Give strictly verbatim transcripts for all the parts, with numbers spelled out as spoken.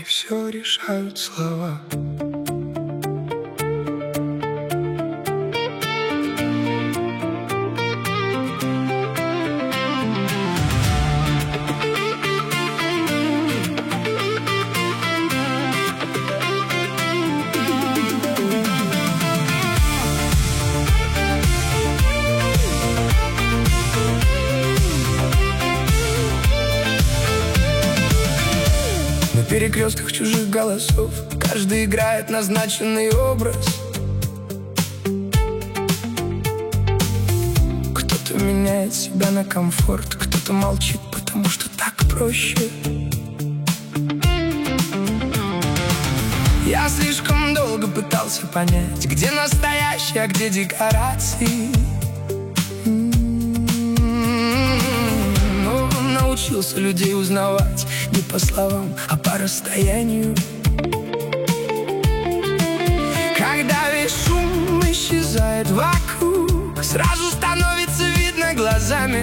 все решают слова. На перекрестках чужих голосов каждый играет назначенный образ. Кто-то меняет себя на комфорт, кто-то молчит, потому что так проще. Я слишком долго пытался понять, где настоящее, а где декорации. Но научился людей узнавать не по словам, а по расстоянию. Когда весь шум исчезает вокруг, сразу становится видно глазами,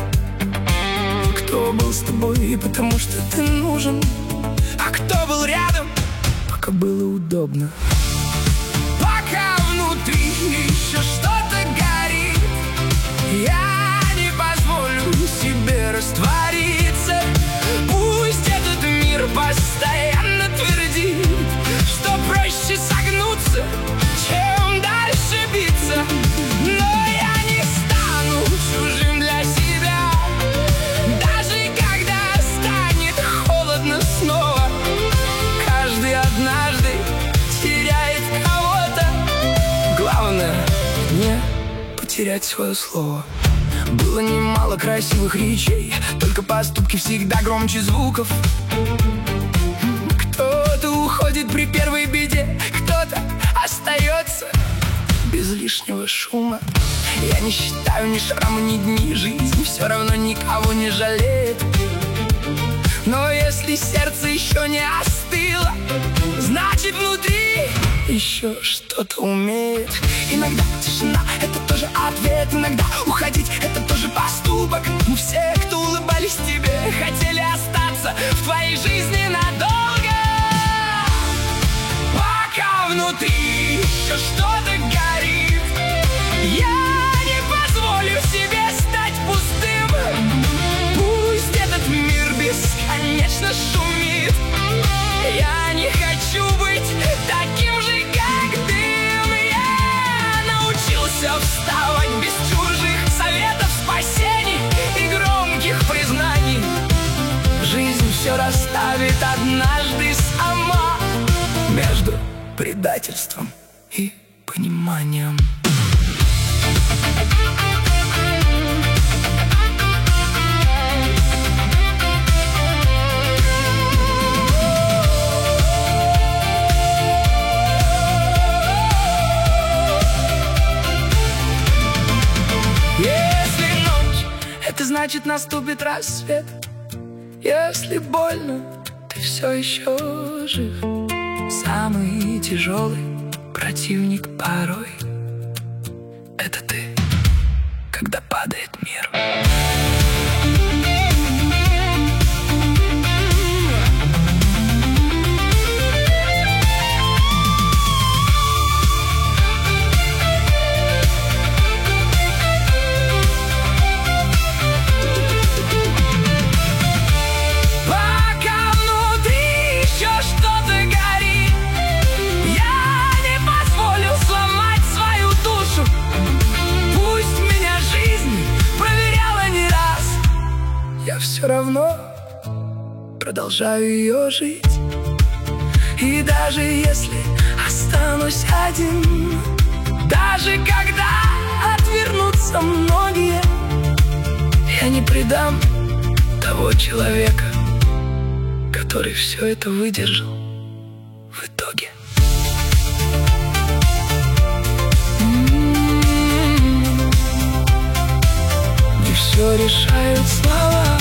кто был с тобой, потому что ты нужен, а кто был рядом, пока было удобно. Пока внутри еще что-то горит, я не позволю себе раствориться. Пусть этот мир постоянно твердит, что проще согнуться, чем дальше биться. Но я не стану чужим для себя, даже когда станет холодно снова. Каждый однажды теряет кого-то. Главное не потерять свое слово. Было немало красивых речей, только поступки всегда громче звуков. Кто-то уходит при первой беде, кто-то остается без лишнего шума. Я не считаю ни шрама, ни дни, жизнь все равно никого не жалеет. Но если сердце еще не остыло, значит внутри еще что-то умеет. Иногда тишина — это тоже ответ, иногда уходить — это тоже поступок. Мы все, кто улыбались тебе, хотели остаться в твоей жизни надолго. Пока внутри еще что-то горит, я не позволю себе стать пустым. Пусть этот мир бесконечно шумит, я не хочу быть таким же, как дым. Я научился вставать без чужих советов, спасений и громких признаний. Жизнь все расставит однажды сама между предательством и пониманием. Это значит, наступит рассвет. Если больно, ты все еще жив. Самый тяжелый противник порой — это ты, когда падает мир. Я все равно продолжаю ее жить. И даже если останусь один, даже когда отвернутся многие, я не предам того человека, который все это выдержал в итоге. Где все решают слова.